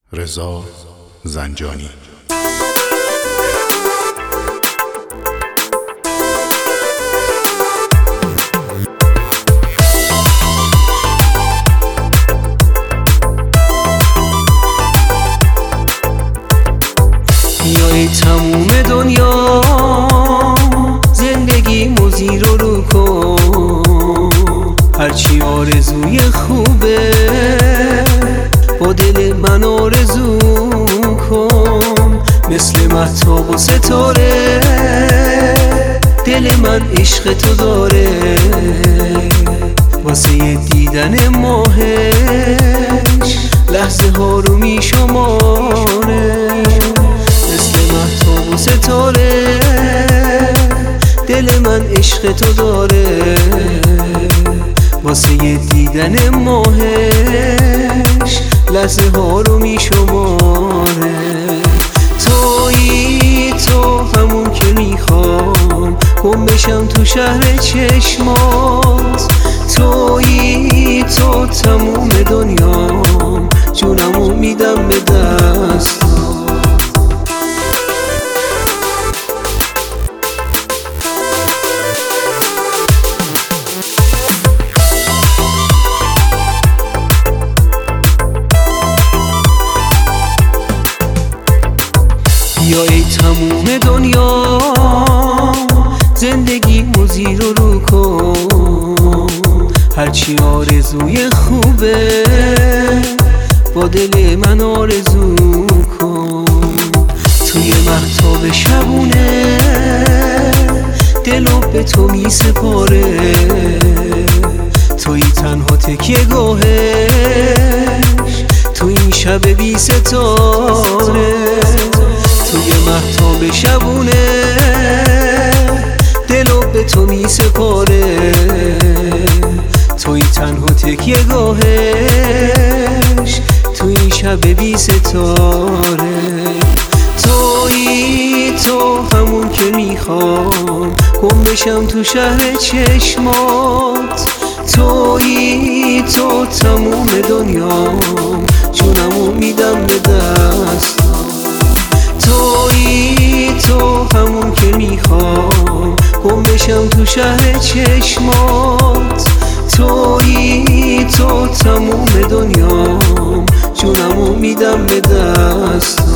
رضا زنجانی. بیای تموم دنیا زندگی موزی رو کن، هرچی آرزوی خوبه با دل من آرزو کن. مثل مهتاب و ستاره دل من عشق تو داره، واسه دیدن ماهش لحظه ها رو می شماره. مثل مهتاب و ستاره دل من عشق تو داره، واسه دیدن ماهش لحظه ها رو می شماره. تویی تو همون که میخوام گم بشم تو شهر چشمات. تویی تو تموم دنیام، جونمو میدم به دستات. بیای تموم دنیا زندگی موزی رو کن، هرچی آرزوی خوبه با دل من آرزو کن. توی مهتاب شبونه دلو به تو می سپاره، توی تنها تکیه گاهش تو این شب بی ستاره. توی مهتاب شبونه دلو به تو می سپاره، توی تنها تکیه گاهش تو این شب بی ستاره. توی تو همون که میخوام گم بشم تو شهر چشمات. توی تو تموم دنیام، جونمو میدم به دستات. تویی تو همون که میخوام گم بشم تو شهر چشمات. تویی تو تموم دنیام، جونمو میدم به دست.